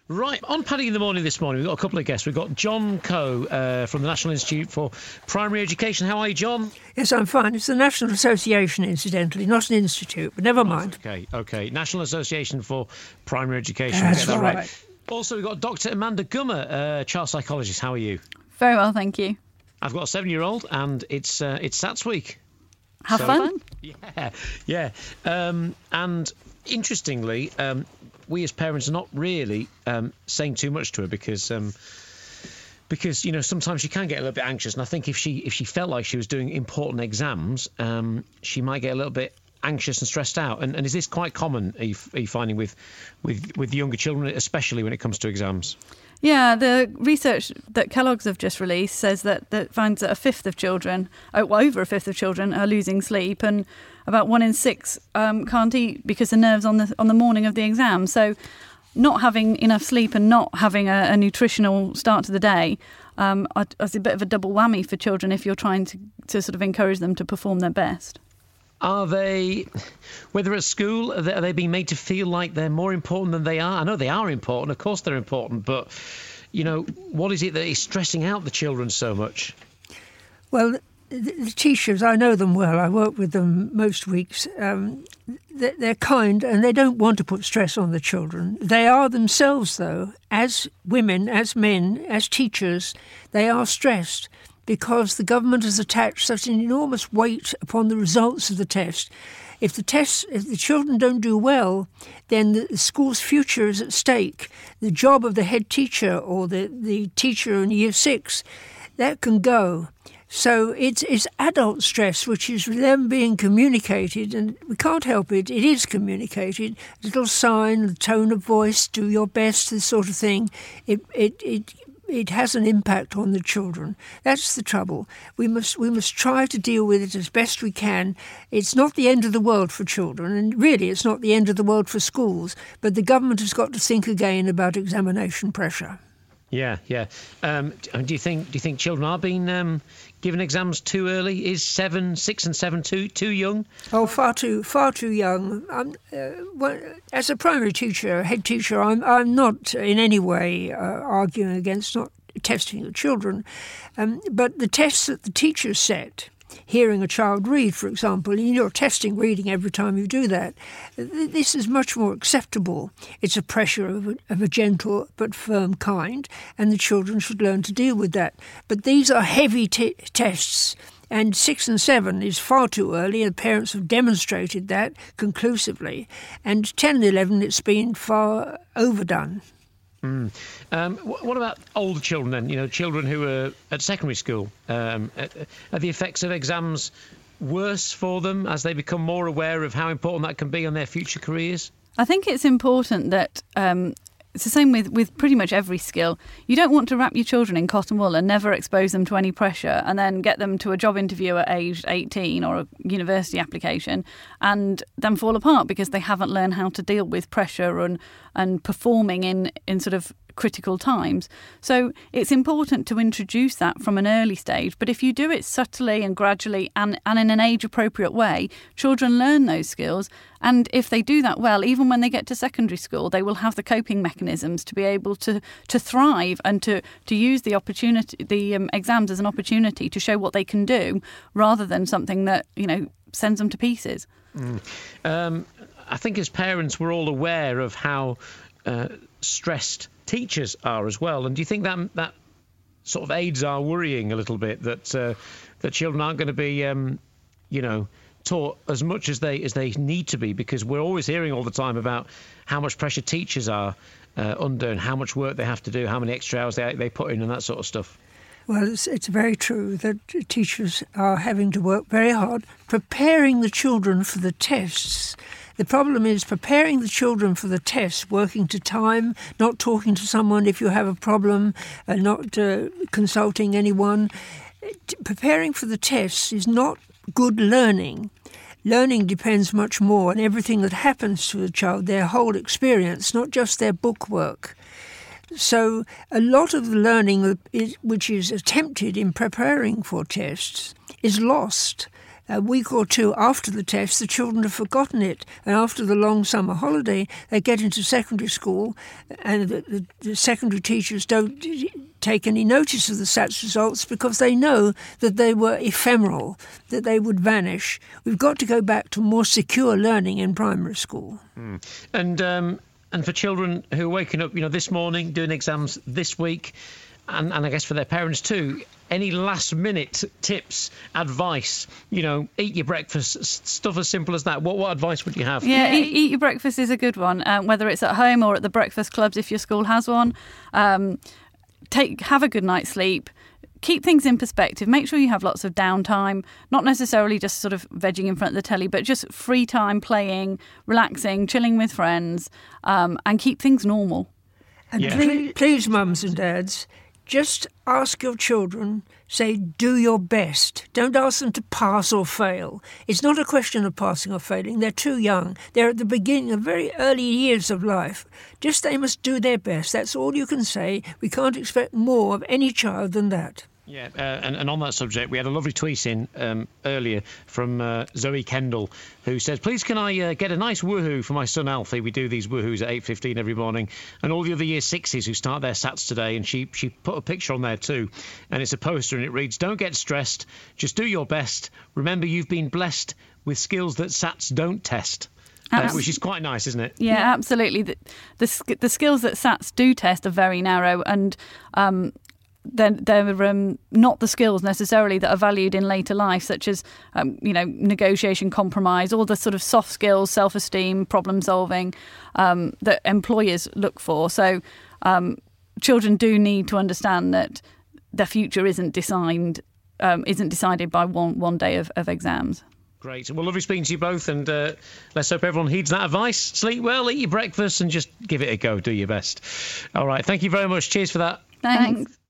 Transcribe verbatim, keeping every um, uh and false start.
Right, on Paddy in the Morning this morning, we've got a couple of guests. We've got John Coe uh, from the National Institute for Primary Education. How are you, John? Yes, I'm fine. It's the National Association, incidentally, not an institute, but never mind. OK, OK. National Association for Primary Education. That's that right. right. Also, we've got Doctor Amanda Gummer, uh, child psychologist. How are you? Very well, thank you. I've got a seven-year-old, and it's uh, it's SATS week. Have so, fun. Yeah, yeah. Um, and interestingly, um, we as parents are not really um, saying too much to her because, um, because you know, sometimes she can get a little bit anxious. And I think if she if she felt like she was doing important exams, um, she might get a little bit anxious and stressed out. And, and is this quite common, are you, are you finding, with, with, with younger children, especially when it comes to exams? Yeah, the research that Kellogg's have just released says that, that finds that a fifth of children, oh, well, over a fifth of children are losing sleep, and about one in six um, can't eat because of nerves on the on the morning of the exam. So not having enough sleep and not having a, a nutritional start to the day um, is a bit of a double whammy for children if you're trying to, to sort of encourage them to perform their best. Are they, whether at school, are they, are they being made to feel like they're more important than they are? I know they are important, of course they're important, but, you know, what is it that is stressing out the children so much? Well, the, the teachers, I know them well, I work with them most weeks, um, they're, they're kind and they don't want to put stress on the children. They are themselves, though, as women, as men, as teachers, they are stressed, because the government has attached such an enormous weight upon the results of the test. If the tests, if the children don't do well, then the school's future is at stake. The job of the head teacher or the, the teacher in year six, that can go. So it's, it's adult stress, which is them being communicated, and we can't help it. It is communicated. A little sign, the tone of voice, do your best, this sort of thing. It it it. It has an impact on the children. That's the trouble. We must we must try to deal with it as best we can. It's not the end of the world for children, and really it's not the end of the world for schools, but the government has got to think again about examination pressure. Yeah, yeah. Um, do you think do you think children are being um, given exams too early? Is seven, six, and seven too too young? Oh, far too far too young. I'm, uh, well, as a primary teacher, head teacher, I'm I'm not in any way uh, arguing against not testing the children, um, but the tests that the teachers set. Hearing a child read, for example, you're testing reading every time you do that. This is much more acceptable. It's a pressure of a, of a gentle but firm kind, and the children should learn to deal with that. But these are heavy t- tests, and six and seven is far too early, and parents have demonstrated that conclusively. And ten and eleven, it's been far overdone. Mm. Um, what about older children then? You know, children who are at secondary school. Um, are the effects of exams worse for them as they become more aware of how important that can be on their future careers? I think it's important that um, it's the same with, with pretty much every skill. You don't want to wrap your children in cotton wool and never expose them to any pressure and then get them to a job interview at age eighteen or a university application and then fall apart because they haven't learned how to deal with pressure and, and performing in, in sort of critical times. So it's important to introduce that from an early stage. But if you do it subtly and gradually and, and in an age-appropriate way, children learn those skills. And if they do that well, even when they get to secondary school, they will have the coping mechanisms to be able to, to thrive and to, to use the opportunity, the um, exams as an opportunity to show what they can do rather than something that, you know, sends them to pieces. Mm. Um, I think as parents, we're all aware of how uh, stressed teachers are as well. And do you think that that sort of aids our worrying a little bit that uh, that children aren't going to be, um, you know, taught as much as they as they need to be? Because we're always hearing all the time about how much pressure teachers are uh, under and how much work they have to do, how many extra hours they they put in and that sort of stuff. Well, it's, it's very true that teachers are having to work very hard preparing the children for the tests. The problem is preparing the children for the tests, working to time, not talking to someone if you have a problem, uh, not uh, consulting anyone. Preparing for the tests is not good learning. Learning depends much more on everything that happens to the child, their whole experience, not just their book work. So a lot of the learning which is attempted in preparing for tests is lost. a week or two after the test, the children have forgotten it. And after the long summer holiday, they get into secondary school and the, the, the secondary teachers don't take any notice of the SATS results because they know that they were ephemeral, that they would vanish. We've got to go back to more secure learning in primary school. Mm. And um, and for children who are waking up, you know, this morning, doing exams this week, and, and I guess for their parents too, any last-minute tips, advice, you know, eat your breakfast, stuff as simple as that. What what advice would you have? Yeah, eat, eat your breakfast is a good one, um, whether it's at home or at the breakfast clubs if your school has one. Um, take have a good night's sleep. Keep things in perspective. Make sure you have lots of downtime, not necessarily just sort of vegging in front of the telly, but just free time playing, relaxing, chilling with friends, um, and keep things normal. And Yeah. please, please, mums and dads, just ask your children, say, do your best. Don't ask them to pass or fail. It's not a question of passing or failing. They're too young. They're at the beginning of very early years of life. Just they must do their best. That's all you can say. We can't expect more of any child than that. Yeah, uh, and, and on that subject, we had a lovely tweet in um, earlier from uh, Zoe Kendall, who says, please can I uh, get a nice woohoo for my son Alfie? We do these woohoos at eight fifteen every morning. And all the other year sixes who start their SATs today. And she, she put a picture on there too. And it's a poster and it reads, don't get stressed. Just do your best. Remember, you've been blessed with skills that SATs don't test. Uh, which is quite nice, isn't it? Yeah, absolutely. The, the, the skills that SATs do test are very narrow and... Um, They're, they're um, not the skills necessarily that are valued in later life, such as, um, you know, negotiation, compromise, all the sort of soft skills, self-esteem, problem solving um, that employers look for. So um, children do need to understand that their future isn't decided, um, isn't decided by one, one day of, of exams. Great. Well, lovely speaking to you both, and uh, let's hope everyone heeds that advice. Sleep well, eat your breakfast, and just give it a go. Do your best. All right. Thank you very much. Cheers for that. Thanks. Thanks.